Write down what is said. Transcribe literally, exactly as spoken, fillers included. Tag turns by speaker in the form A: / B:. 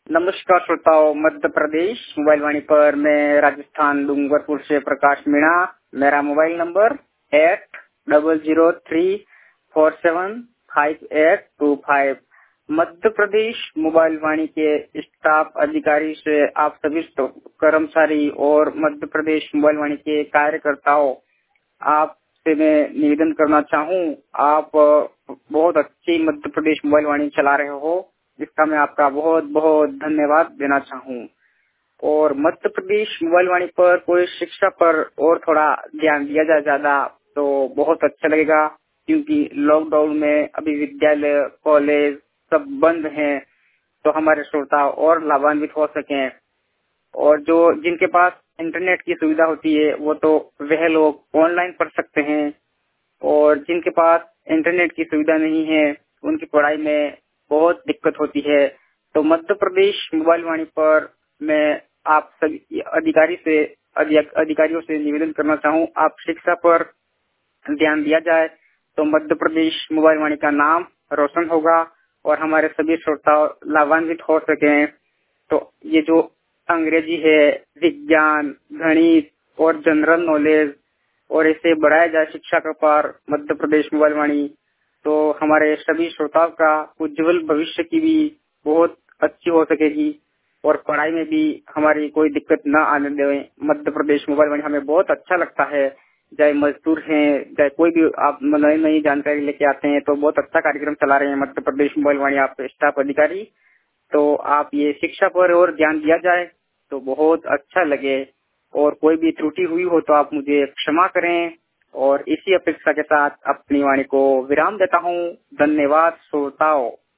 A: नमस्कार श्रोताओं, मध्य प्रदेश मोबाइल वाणी पर मैं राजस्थान डूंगरपुर से प्रकाश मीणा। मेरा mobile number eight double zero three four seven five eight two five. Madhya Pradesh mobile Vaani के स्टाफ अधिकारी से आप सभी कर्मचारी और मध्य प्रदेश मोबाइल वाणी के कार्यकर्ताओं, आपसे मैं निवेदन करना चाहूँ, आप बहुत अच्छी मध्य प्रदेश मोबाइल वाणी चला रहे हो, इसका मैं आपका बहुत बहुत धन्यवाद देना चाहूँ। और मध्य प्रदेश मोबाइल वाणी पर कोई शिक्षा पर और थोड़ा ध्यान दिया जाए ज्यादा तो बहुत अच्छा लगेगा, क्योंकि लॉकडाउन में अभी विद्यालय कॉलेज सब बंद हैं, तो हमारे श्रोता और लाभान्वित हो सकें। और जो जिनके पास इंटरनेट की सुविधा होती है वो तो वह लोग ऑनलाइन पढ़ सकते हैं, और जिनके पास इंटरनेट की सुविधा नहीं है उनकी पढ़ाई में बहुत दिक्कत होती है। तो मध्य प्रदेश मोबाइल वाणी पर मैं आप सभी अधिकारी से अधिकारियों से निवेदन करना चाहूँ, आप शिक्षा पर ध्यान दिया जाए तो मध्य प्रदेश मोबाइल वाणी का नाम रोशन होगा और हमारे सभी श्रोता लाभान्वित हो सकें। तो ये जो अंग्रेजी है, विज्ञान, गणित और जनरल नॉलेज और इसे बढ़ाया जाए शिक्षा का पार मध्य प्रदेश मोबाइल वाणी, तो हमारे सभी श्रोताओं का उज्जवल भविष्य की भी बहुत अच्छी हो सकेगी और पढ़ाई में भी हमारी कोई दिक्कत न आने दें। मध्य प्रदेश मोबाइल वाणी हमें बहुत अच्छा लगता है, चाहे मजदूर हैं, चाहे कोई भी आप नई नई जानकारी लेके आते हैं, तो बहुत अच्छा कार्यक्रम चला रहे हैं मध्य प्रदेश मोबाइल वाणी आप स्टाफ अधिकारी। तो आप ये शिक्षा पर और ध्यान दिया जाए तो बहुत अच्छा लगे, और कोई भी त्रुटि हुई हो तो आप मुझे क्षमा करें। और इसी अपेक्षा के साथ अपनी वाणी को विराम देता हूँ। धन्यवाद श्रोताओं।